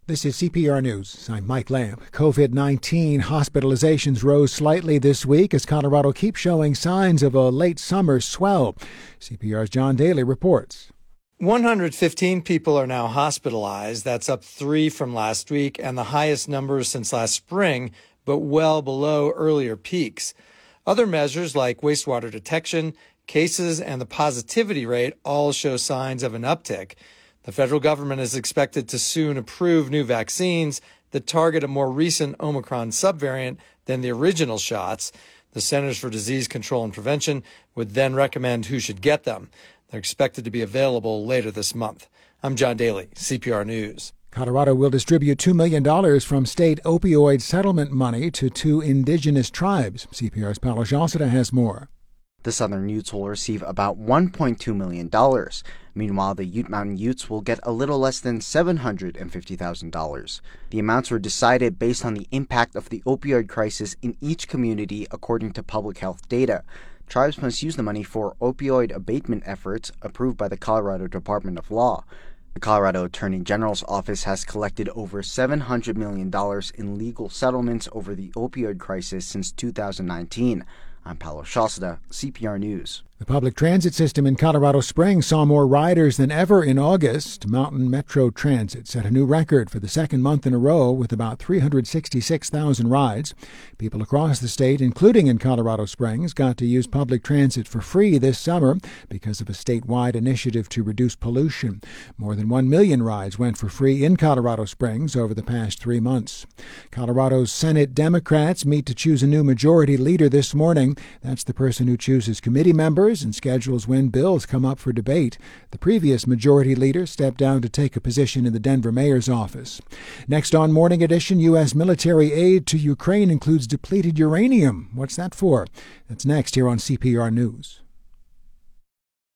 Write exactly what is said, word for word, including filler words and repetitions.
This is C P R News. I'm Mike Lamb. COVID nineteen hospitalizations rose slightly this week as Colorado keeps showing signs of a late summer swell. C P R's John Daly reports. one hundred fifteen people are now hospitalized. That's up three from last week and the highest number since last spring, but well below earlier peaks. Other measures like wastewater detection, cases, and the positivity rate all show signs of an uptick. The federal government is expected to soon approve new vaccines that target a more recent Omicron subvariant than the original shots. The Centers for Disease Control and Prevention would then recommend who should get them. They're expected to be available later this month. I'm John Daly, C P R News. Colorado will distribute two million dollars from state opioid settlement money to two indigenous tribes. C P R's Paulo Jalcida has more. The Southern Utes will receive about one point two million dollars. Meanwhile, the Ute Mountain Utes will get a little less than seven hundred fifty thousand dollars. The amounts were decided based on the impact of the opioid crisis in each community according to public health data. Tribes must use the money for opioid abatement efforts approved by the Colorado Department of Law. The Colorado Attorney General's office has collected over seven hundred million dollars in legal settlements over the opioid crisis since two thousand nineteen. I'm Paulo Jalcida, C P R News. The public transit system in Colorado Springs saw more riders than ever in August. Mountain Metro Transit set a new record for the second month in a row with about three hundred sixty-six thousand rides. People across the state, including in Colorado Springs, got to use public transit for free this summer because of a statewide initiative to reduce pollution. More than one million rides went for free in Colorado Springs over the past three months. Colorado's Senate Democrats meet to choose a new majority leader this morning. That's the person who chooses committee members and schedules when bills come up for debate. The previous majority leader stepped down to take a position in the Denver mayor's office. Next on Morning Edition, U S military aid to Ukraine includes depleted uranium. What's that for? That's next here on C P R News.